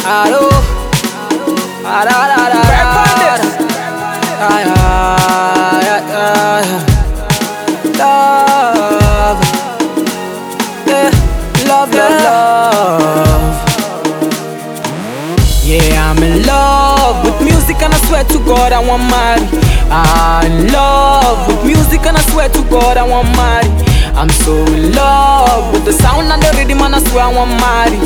Hello. Ah, da, da, da, da, da. Ah, yeah, yeah, yeah. Love, yeah, love, love. Yeah, I'm in love with music and I swear to God I want marry. I'm in love with music and I swear to God I want marry. I'm so in love with the sound and the rhythm and I swear I want marry.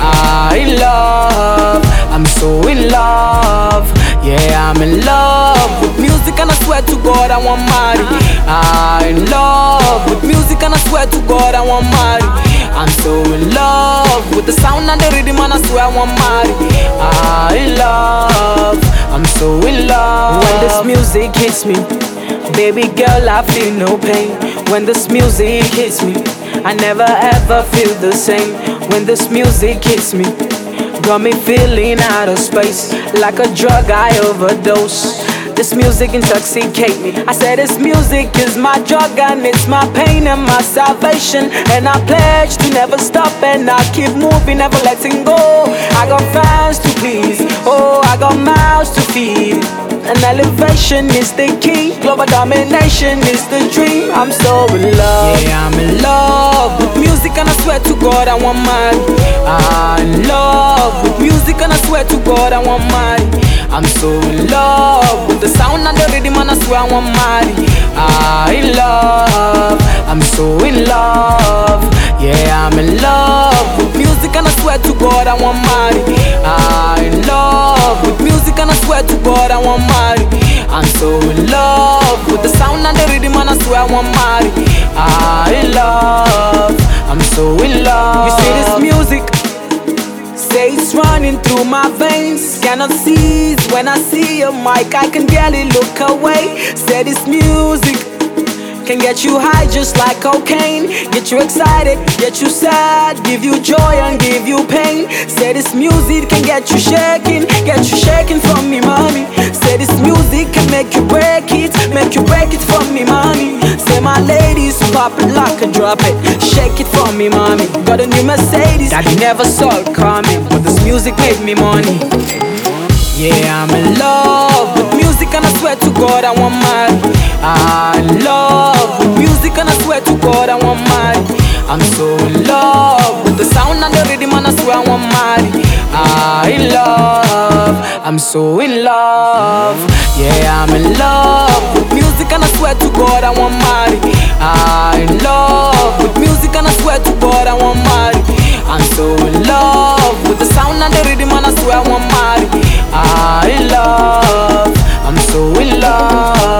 I'm so in love. Yeah, I'm in love with music and I swear to God I want marry. I'm in love with music and I swear to God I want marry. I'm so in love with the sound and the rhythm and I swear I want marry. I'm so in love. When this music hits me, baby girl, I feel no pain. When this music hits me, I never ever feel the same. When this music hits me, got me feeling out of space, like a drug I overdose. This music intoxicate me. I said this music is my drug and it's my pain and my salvation. And I pledge to never stop and I keep moving, never letting go. I got fans to please, oh, I got mouths to feed. And elevation is the key, global domination is the dream. I'm so in love. Yeah, I'm in love with music and I swear to God I want mine. I'm in love with music and I swear to God I want mine. I'm so in love with the sound and the rhythm and I swear I want marry. I'm so in love. Yeah, I'm in love with music and I swear to God I want marry. I'm in love with music and I swear to God I want marry. I'm so in love with the sound and the rhythm and I swear I want marry. I'm so in love. You see this music? Say it's running through my veins. Cannot cease when I see your mic. I can barely look away. Say this music can get you high just like cocaine. Get you excited, get you sad, give you joy and give you pain. Say this music can get you shaking from me, mommy. Say this music can make you break it from me, mommy. Say my ladies pop it, lock and drop it, shake it for me, mommy. Got a new Mercedes, daddy never saw it coming, but this music made me money. Yeah, I'm in love with music and I swear to God I want marry. I'm in love with music and I swear to God I want marry. I'm so in love with the sound and the rhythm and I swear I want marry. I'm so in love. Yeah, I'm in love with music and I swear to God I want marry. I'm in love with music and I swear to God I want marry. I'm so in love with the sound and the rhythm and I swear I want marry. I'm so in love.